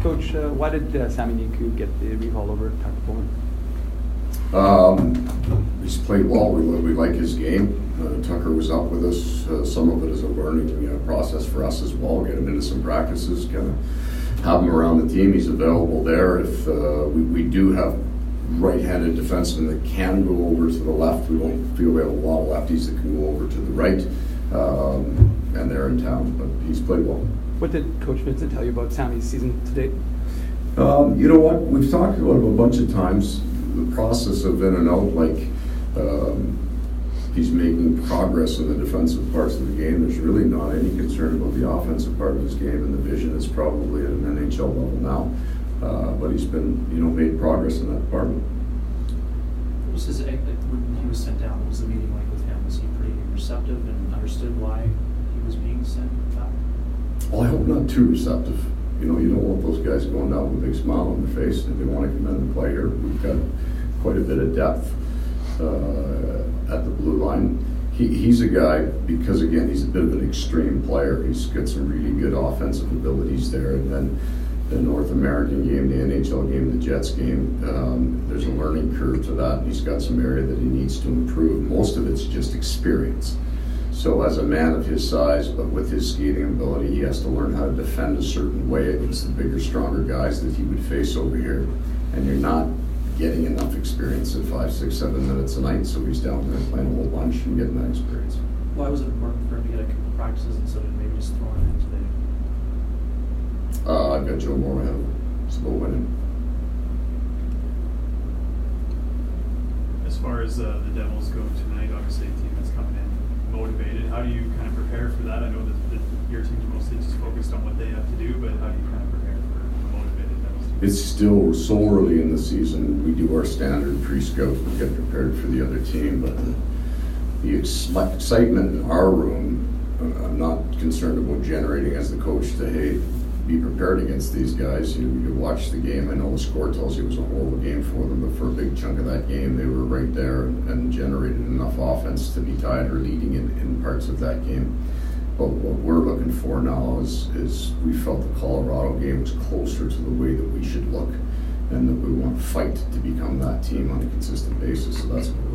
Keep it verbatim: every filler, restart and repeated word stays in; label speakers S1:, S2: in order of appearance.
S1: Coach, uh, why did uh, Sami Niku get the recall over Tucker Poolman?
S2: Um, he's played well. We, we like his game. Uh, Tucker was up with us. Uh, some of it is a learning you know, process for us as well. Get him into some practices, kind of have him around the team. He's available there. If uh, we, we do have right-handed defensemen that can go over to the left, we don't feel we have a lot of lefties that can go over to the right, um, and they're in town. But he's played well.
S1: What did Coach Vincent tell you about Sami's season to date?
S2: Um, you know what? We've talked about it a bunch of times. The process of in and out, like um, he's making progress in the defensive parts of the game. There's really not any concern about the offensive part of his game, and the vision is probably at an N H L level now. Uh, but he's been, you know, made progress in that department.
S3: What was his, when he was sent down, what was the meeting like with him? Was he pretty receptive and understood why he was being sent down?
S2: Well, I hope not too receptive. You know, you don't want those guys going down with a big smile on their face if they want to come in and play here. We've got quite a bit of depth uh, at the blue line. He, he's a guy, because again, he's a bit of an extreme player. He's got some really good offensive abilities there. And then the North American game, the N H L game, the Jets game, um, there's a learning curve to that. And he's got some area that he needs to improve. Most of it's just experience. So as a man of his size, but with his skating ability, he has to learn how to defend a certain way against the bigger, stronger guys that he would face over here. And you're not getting enough experience at five, six, seven minutes a night, so he's down there playing a whole bunch and getting that experience.
S3: Why was it important for him to get a couple practices instead of maybe just throwing it in today?
S2: Uh, I've got Joe Moore ahead of him. It's about winning.
S4: As far as uh, the Devils go tonight, obviously a team that's coming in motivated. How do you kind of prepare for that? I know that, that your team's mostly just focused on what they have to do, but how do you kind of prepare for a motivated Devils team?
S2: It's still so early in the season. We do our standard pre-scout. We get prepared for the other team, but the ex- excitement in our room, uh, I'm not concerned about generating as the coach to, hey, be prepared against these guys. You, you watch the game. I know the score tells you it was a horrible game for them, but for a big chunk of that game, they were right there and, and generated enough offense to be tied or leading in, in parts of that game. But what we're looking for now is, is we felt the Colorado game was closer to the way that we should look, and that we want to fight to become that team on a consistent basis. So that's what we're